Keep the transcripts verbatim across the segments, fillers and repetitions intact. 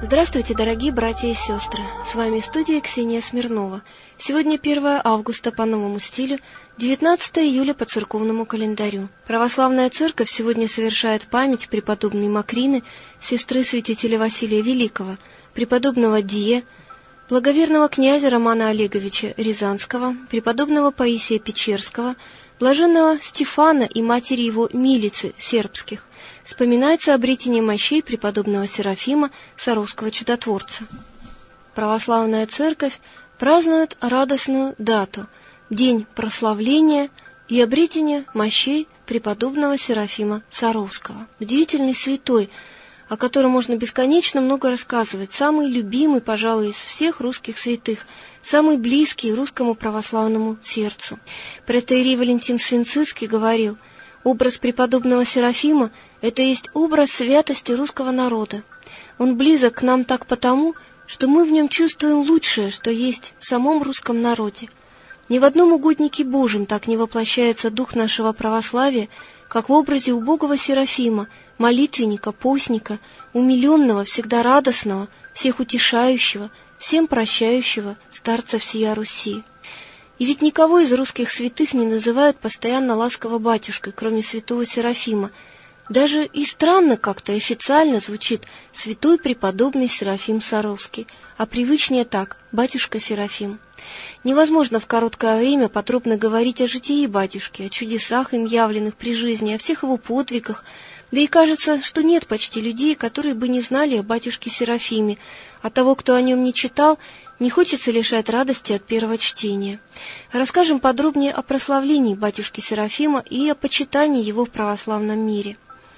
Здравствуйте, дорогие братья и сестры! С вами студия Ксения Смирнова. Сегодня первое августа по новому стилю, девятнадцатое июля по церковному календарю. Православная церковь сегодня совершает память преподобной Макрины, сестры святителя Василия Великого, преподобного Дие, благоверного князя Романа Олеговича Рязанского, преподобного Паисия Печерского, блаженного Стефана и матери его Милицы Сербских. Вспоминается обретение мощей преподобного Серафима, Саровского чудотворца. Православная церковь празднует радостную дату – день прославления и обретения мощей преподобного Серафима Саровского. Удивительный святой, о котором можно бесконечно много рассказывать, самый любимый, пожалуй, из всех русских святых, самый близкий русскому православному сердцу. Протоиерей Валентин Свинцицкий говорил: образ преподобного Серафима – это есть образ святости русского народа. Он близок к нам так потому, что мы в нем чувствуем лучшее, что есть в самом русском народе. Ни в одном угоднике Божьем так не воплощается дух нашего православия, как в образе убогого Серафима, молитвенника, постника, умиленного, всегда радостного, всех утешающего, всем прощающего старца всея Руси. И ведь никого из русских святых не называют постоянно ласково батюшкой, кроме святого Серафима. Даже и странно как-то официально звучит святой преподобный Серафим Саровский, а привычнее так – батюшка Серафим. Невозможно в короткое время подробно говорить о житии батюшки, о чудесах им явленных при жизни, о всех его подвигах, да и кажется, что нет почти людей, которые бы не знали о батюшке Серафиме, а того, кто о нем не читал, не хочется лишать радости от первого чтения. Расскажем подробнее о прославлении батюшки Серафима и о почитании его в православном мире.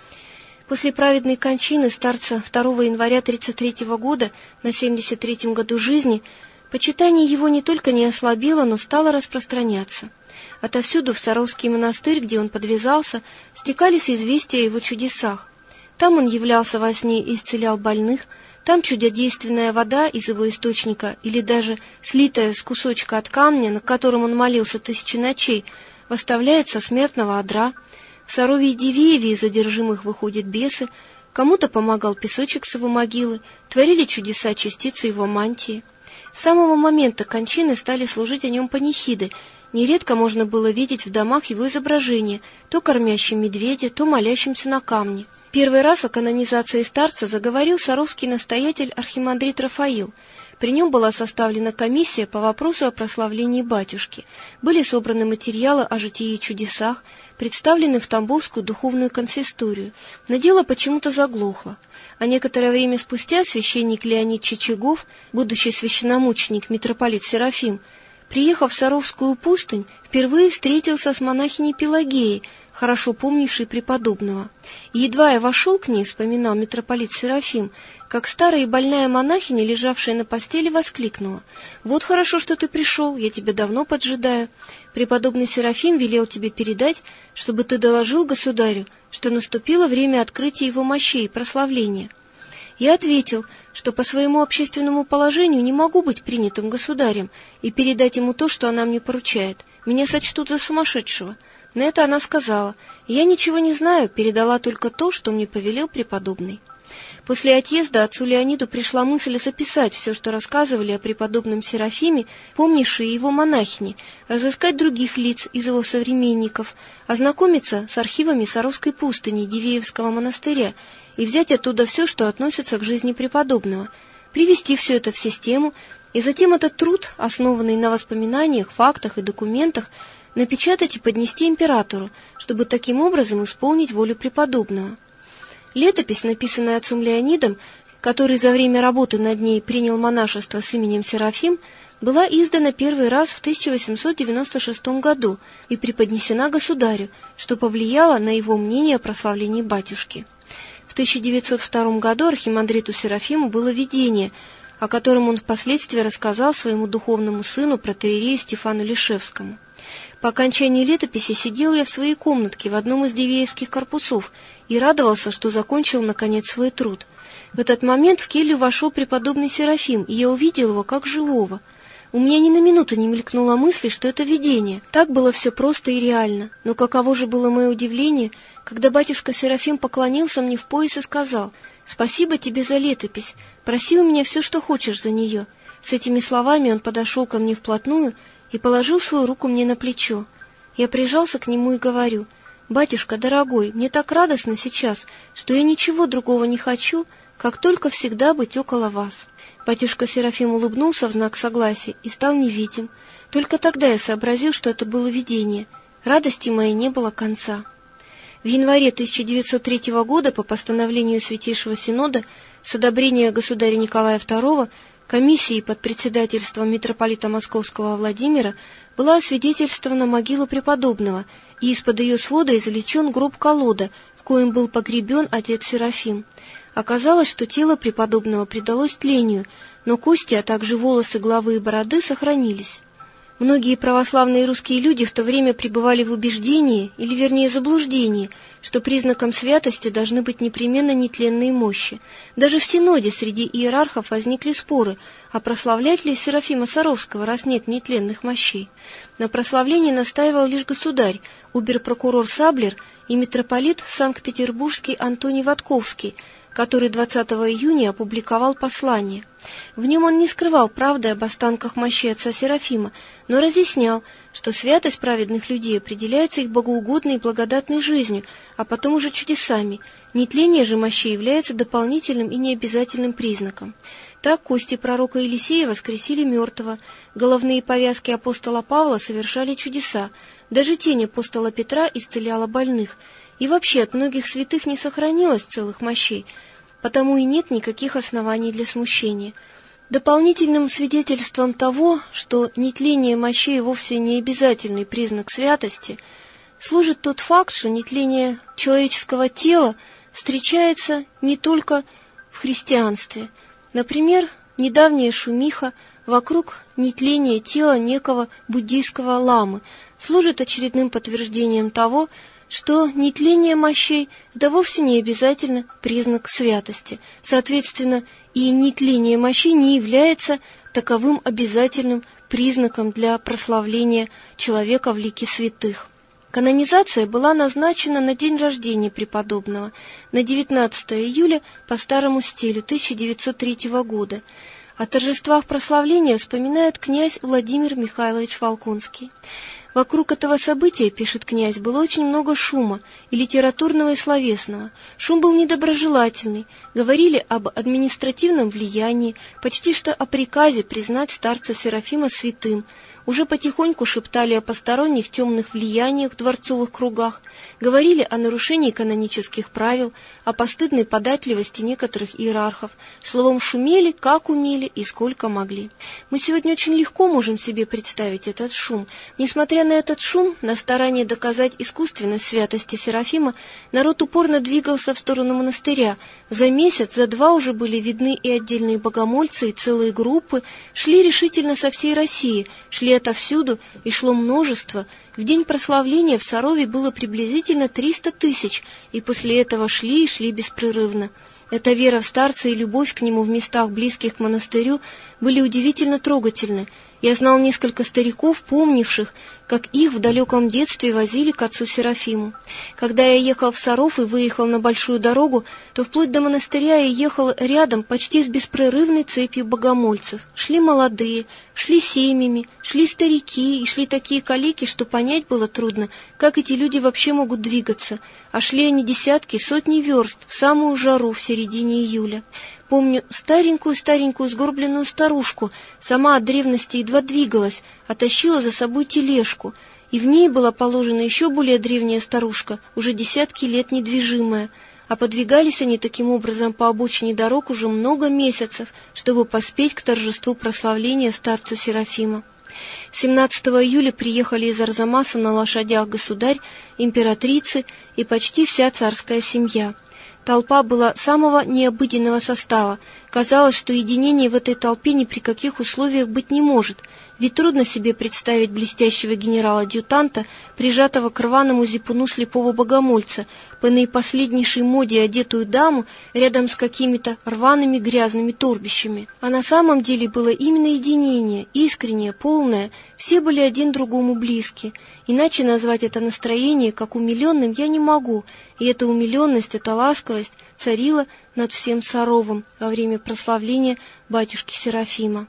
После праведной кончины старца второго января тридцать третьего года на семьдесят третьем году жизни почитание его не только не ослабело, но стало распространяться. Отовсюду в Саровский монастырь, где он подвязался, стекались известия о его чудесах. Там он являлся во сне и исцелял больных, там чудодейственная вода из его источника, или даже слитая с кусочка от камня, на котором он молился тысячи ночей, восставляет со смертного одра. В Сарове и Дивееве из одержимых выходят бесы, кому-то помогал песочек с его могилы, творили чудеса частицы его мантии. С самого момента кончины стали служить о нем панихиды. Нередко можно было видеть в домах его изображение, то кормящим медведя, то молящимся на камне. Первый раз о канонизации старца заговорил саровский настоятель архимандрит Рафаил. При нем была составлена комиссия по вопросу о прославлении батюшки. Были собраны материалы о житии и чудесах, представлены в Тамбовскую духовную консисторию. Но дело почему-то заглохло. А некоторое время спустя священник Леонид Чичагов, будущий священномученик митрополит Серафим, приехав в Саровскую пустынь, впервые встретился с монахиней Пелагеей, хорошо помнившей преподобного. И едва я вошел к ней, вспоминал митрополит Серафим, как старая и больная монахиня, лежавшая на постели, воскликнула: «Вот хорошо, что ты пришел, я тебя давно поджидаю. Преподобный Серафим велел тебе передать, чтобы ты доложил государю, что наступило время открытия его мощей и прославления». Я ответил, что по своему общественному положению не могу быть принятым государем и передать ему то, что она мне поручает. Меня сочтут за сумасшедшего. На это она сказала: «Я ничего не знаю, передала только то, что мне повелел преподобный». После отъезда отцу Леониду пришла мысль записать все, что рассказывали о преподобном Серафиме, помнившие его монахини, разыскать других лиц из его современников, ознакомиться с архивами Саровской пустыни Дивеевского монастыря и взять оттуда все, что относится к жизни преподобного, привести все это в систему, и затем этот труд, основанный на воспоминаниях, фактах и документах, напечатать и поднести императору, чтобы таким образом исполнить волю преподобного. Летопись, написанная отцом Леонидом, который за время работы над ней принял монашество с именем Серафим, была издана первый раз в тысяча восемьсот девяносто шестом году и преподнесена государю, что повлияло на его мнение о прославлении батюшки. В тысяча девятьсот втором году архимандриту Серафиму было видение, о котором он впоследствии рассказал своему духовному сыну протоиерею Стефану Лишевскому. По окончании летописи сидел я в своей комнатке в одном из дивеевских корпусов и радовался, что закончил, наконец, свой труд. В этот момент в келью вошел преподобный Серафим, и я увидел его как живого. У меня ни на минуту не мелькнула мысль, что это видение. Так было все просто и реально. Но каково же было мое удивление, когда батюшка Серафим поклонился мне в пояс и сказал: Спасибо тебе за летопись. Проси у меня все, что хочешь за нее». С этими словами он подошел ко мне вплотную и положил свою руку мне на плечо. Я прижался к нему и говорю: «Батюшка дорогой, мне так радостно сейчас, что я ничего другого не хочу, как только всегда быть около вас». Батюшка Серафим улыбнулся в знак согласия и стал невидим. Только тогда я сообразил, что это было видение. Радости моей не было конца. В январе тысяча девятьсот третьего года по постановлению Святейшего Синода с одобрения государя Николая второго комиссией под председательством митрополита Московского Владимира была освидетельствована могила преподобного, и из-под ее свода извлечен гроб-колода, в коем был погребен отец Серафим. Оказалось, что тело преподобного предалось тлению, но кости, а также волосы головы и бороды сохранились. Многие православные русские люди в то время пребывали в убеждении, или вернее заблуждении, что признаком святости должны быть непременно нетленные мощи. Даже в Синоде среди иерархов возникли споры, а прославлять ли Серафима Саровского, раз нет нетленных мощей. На прославлении настаивал лишь государь, убер-прокурор Саблер и митрополит Санкт-Петербургский Антоний Ватковский, который двадцатого июня опубликовал послание. В нем он не скрывал правды об останках мощей отца Серафима, но разъяснял, что святость праведных людей определяется их богоугодной и благодатной жизнью, а потом уже чудесами. Нетление же мощей является дополнительным и необязательным признаком. Так кости пророка Елисея воскресили мертвого, головные повязки апостола Павла совершали чудеса, даже тень апостола Петра исцеляла больных, и вообще от многих святых не сохранилось целых мощей, потому и нет никаких оснований для смущения. Дополнительным свидетельством того, что нетление мощей вовсе не обязательный признак святости, служит тот факт, что нетление человеческого тела встречается не только в христианстве. Например, недавняя шумиха вокруг нетления тела некого буддийского ламы служит очередным подтверждением того, что нетление мощей – это вовсе не обязательно признак святости. Соответственно, и нетление мощей не является таковым обязательным признаком для прославления человека в лике святых. Канонизация была назначена на день рождения преподобного, на девятнадцатое июля по старому стилю тысяча девятьсот третьего года. О торжествах прославления вспоминает князь Владимир Михайлович Волконский. Вокруг этого события, пишет князь, было очень много шума, и литературного, и словесного. Шум был недоброжелательный, говорили об административном влиянии, почти что о приказе признать старца Серафима святым. Уже потихоньку шептали о посторонних темных влияниях в дворцовых кругах, говорили о нарушении канонических правил, о постыдной податливости некоторых иерархов, словом, шумели, как умели и сколько могли. Мы сегодня очень легко можем себе представить этот шум. Несмотря на этот шум, на старание доказать искусственность святости Серафима, народ упорно двигался в сторону монастыря. За месяц, за два уже были видны и отдельные богомольцы, и целые группы, шли решительно со всей России, шли отовсюду, и шло множество. В день прославления в Сарове было приблизительно триста тысяч, и после этого шли и шли беспрерывно. Эта вера в старца и любовь к нему в местах, близких к монастырю, были удивительно трогательны. Я знал несколько стариков, помнивших, как их в далеком детстве возили к отцу Серафиму. Когда я ехал в Саров и выехал на большую дорогу, то вплоть до монастыря я ехал рядом почти с беспрерывной цепью богомольцев. Шли молодые, шли семьями, шли старики и шли такие калеки, что понять было трудно, как эти люди вообще могут двигаться. А шли они десятки, сотни верст в самую жару в середине июля. Помню старенькую-старенькую сгорбленную старушку, сама от древности едва двигалась, а тащила за собой тележку, и в ней была положена еще более древняя старушка, уже десятки лет недвижимая, а подвигались они таким образом по обочине дорог уже много месяцев, чтобы поспеть к торжеству прославления старца Серафима. семнадцатого июля приехали из Арзамаса на лошадях государь, императрицы и почти вся царская семья. Толпа была самого необыденного состава. Казалось, что единение в этой толпе ни при каких условиях быть не может. Ведь трудно себе представить блестящего генерала-адъютанта, прижатого к рваному зипуну слепого богомольца, по наипоследнейшей моде одетую даму рядом с какими-то рваными грязными торбищами. А на самом деле было именно единение, искреннее, полное, все были один другому близки. Иначе назвать это настроение как умиленным я не могу, и эта умиленность, эта ласковость царила над всем Саровом во время прославления батюшки Серафима.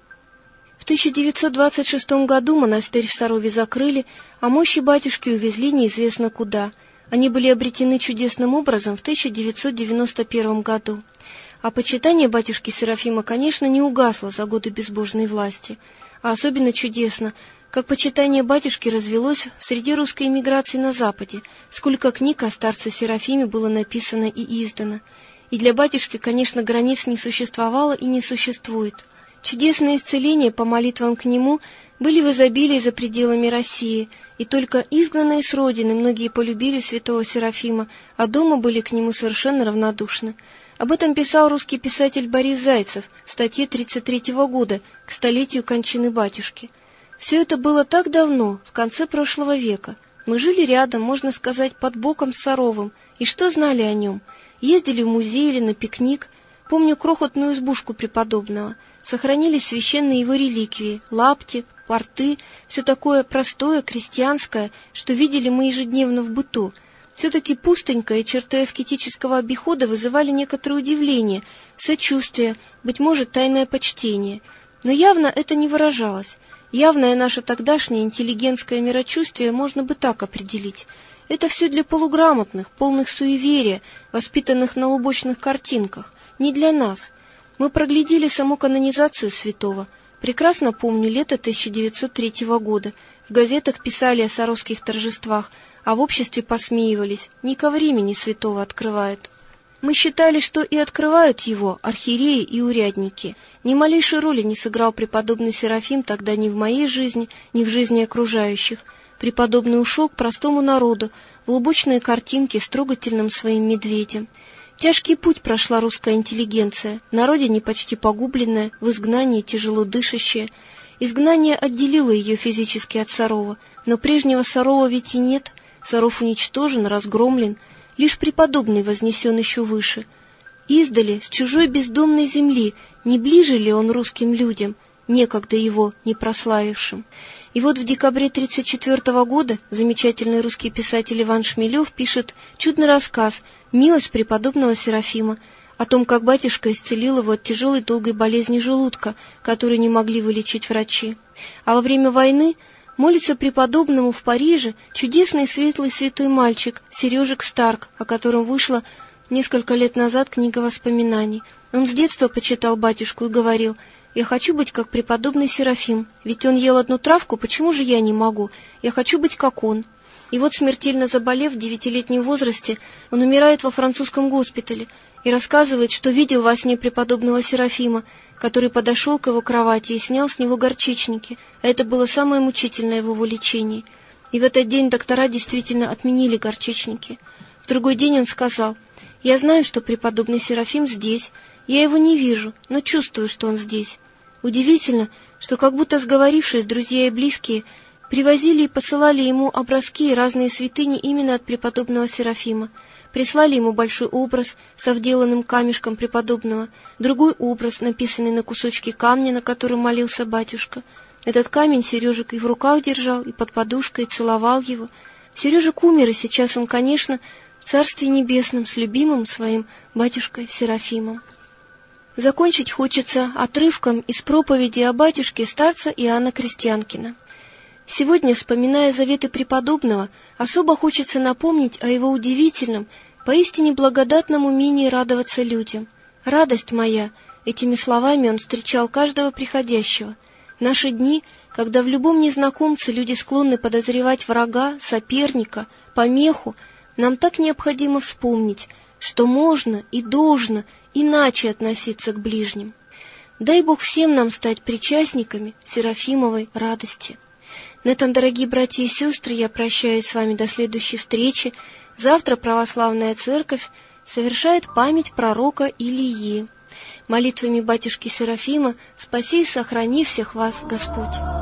В тысяча девятьсот двадцать шестом году монастырь в Сарове закрыли, а мощи батюшки увезли неизвестно куда. Они были обретены чудесным образом в тысяча девятьсот девяносто первом году. А почитание батюшки Серафима, конечно, не угасло за годы безбожной власти. А особенно чудесно, как почитание батюшки развелось среди русской эмиграции на Западе, сколько книг о старце Серафиме было написано и издано. И для батюшки, конечно, границ не существовало и не существует. Чудесные исцеления по молитвам к нему были в изобилии за пределами России, и только изгнанные с родины многие полюбили святого Серафима, а дома были к нему совершенно равнодушны. Об этом писал русский писатель Борис Зайцев в статье тридцать третьего года к столетию кончины батюшки. Все это было так давно, в конце прошлого века. Мы жили рядом, можно сказать, под боком с Саровым, и что знали о нем? Ездили в музей или на пикник. Помню крохотную избушку преподобного. Сохранились священные его реликвии, лапти, порты, все такое простое, крестьянское, что видели мы ежедневно в быту. Все-таки пустенькое черты аскетического обихода вызывали некоторое удивление, сочувствие, быть может, тайное почтение. Но явно это не выражалось. Явное наше тогдашнее интеллигентское мирочувствие можно бы так определить. Это все для полуграмотных, полных суеверия, воспитанных на лубочных картинках, не для нас. Мы проглядели саму канонизацию святого. Прекрасно помню лето тысяча девятьсот третьего года. В газетах писали о саровских торжествах, а в обществе посмеивались. Не ко времени святого открывают. Мы считали, что и открывают его архиереи и урядники. Ни малейшей роли не сыграл преподобный Серафим тогда ни в моей жизни, ни в жизни окружающих. Преподобный ушел к простому народу, в лубочные картинки с трогательным своим медведем. Тяжкий путь прошла русская интеллигенция, на родине почти погубленная, в изгнании тяжело дышащая. Изгнание отделило ее физически от Сарова, но прежнего Сарова ведь и нет. Саров уничтожен, разгромлен, лишь преподобный вознесен еще выше. Издали, с чужой бездомной земли, не ближе ли он русским людям, некогда его не прославившим? И вот в декабре тридцать четвертого года замечательный русский писатель Иван Шмелев пишет чудный рассказ «Милость преподобного Серафима», о том, как батюшка исцелил его от тяжелой долгой болезни желудка, которую не могли вылечить врачи. А во время войны молится преподобному в Париже чудесный светлый святой мальчик Сережек Старк, о котором вышла несколько лет назад книга воспоминаний. Он с детства почитал батюшку и говорил: «Я хочу быть как преподобный Серафим, ведь он ел одну травку, почему же я не могу? Я хочу быть как он». И вот, смертельно заболев в девятилетнем возрасте, он умирает во французском госпитале и рассказывает, что видел во сне преподобного Серафима, который подошел к его кровати и снял с него горчичники, а это было самое мучительное в его лечении. И в этот день доктора действительно отменили горчичники. В другой день он сказал: «Я знаю, что преподобный Серафим здесь, я его не вижу, но чувствую, что он здесь». Удивительно, что как будто сговорившись, друзья и близкие привозили и посылали ему образки и разные святыни именно от преподобного Серафима. Прислали ему большой образ со вделанным камешком преподобного, другой образ, написанный на кусочке камня, на котором молился батюшка. Этот камень Сережек и в руках держал, и под подушкой, и целовал его. Сережек умер, и сейчас он, конечно, в Царстве Небесном с любимым своим батюшкой Серафимом. Закончить хочется отрывком из проповеди о батюшке старца Иоанна Крестьянкина. Сегодня, вспоминая заветы преподобного, особо хочется напомнить о его удивительном, поистине благодатном умении радоваться людям. «Радость моя» — этими словами он встречал каждого приходящего. Наши дни, когда в любом незнакомце люди склонны подозревать врага, соперника, помеху, нам так необходимо вспомнить, что можно и должно иначе относиться к ближним. Дай Бог всем нам стать причастниками Серафимовой радости. На этом, дорогие братья и сестры, я прощаюсь с вами до следующей встречи. Завтра Православная Церковь совершает память пророка Илии. Молитвами батюшки Серафима спаси и сохрани всех вас Господь.